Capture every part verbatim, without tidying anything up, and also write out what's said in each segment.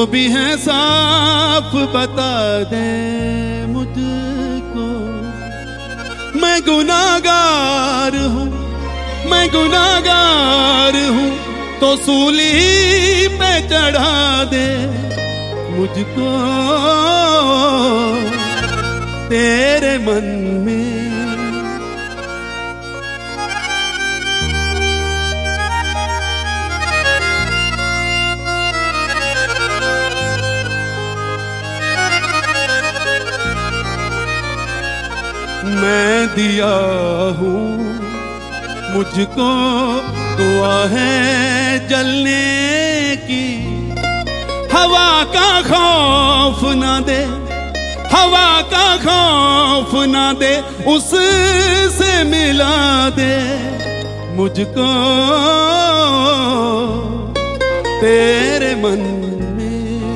भी है साफ बता दे मुझको। मैं गुनाहगार हूँ, मैं गुनाहगार हूँ, तो सूली पे चढ़ा दे मुझको। तेरे मन में मैं दिया हूँ, मुझको दुआ है जलने की। हवा का खौफ ना दे, हवा का खौफ ना दे, उससे मिला दे मुझको तेरे मन में।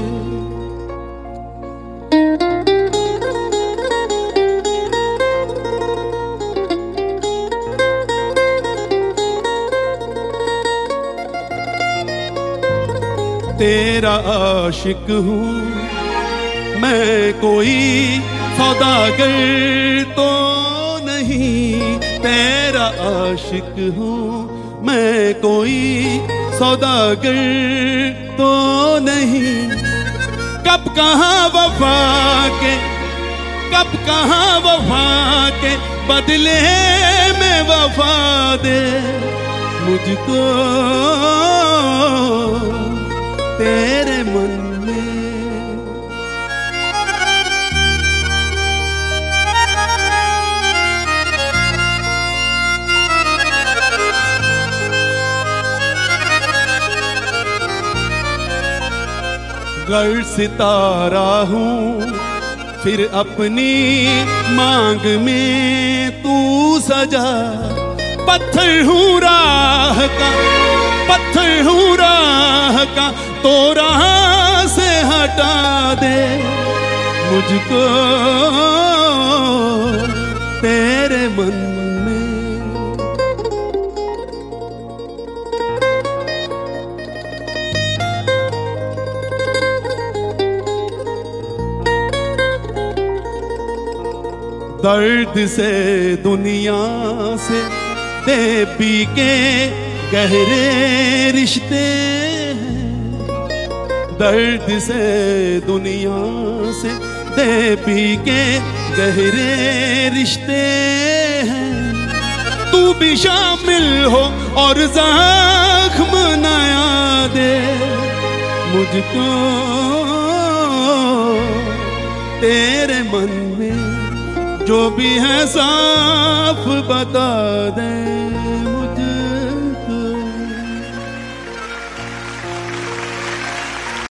तेरा आशिक हूँ मैं, कोई सौदागर तो नहीं। तेरा आशिक हूँ मैं, कोई सौदागर तो नहीं। कब कहाँ वफा के, कब कहाँ वफा के बदले में वफा दे मुझको तेरे मन में। गर सितारा हूँ फिर अपनी मांग में तू सजा। पत्थर हूँ राह का, पत्थर हूँ राह का, तो राह से हटा दे मुझको तेरे मन में। दर्द से दुनिया से दे पी के गहरे रिश्ते हैं। दर्द से दुनिया से दे पी के गहरे रिश्ते हैं। तू भी शामिल हो और जख्म नया दे मुझको तेरे मन में। जो भी है साफ बता दे।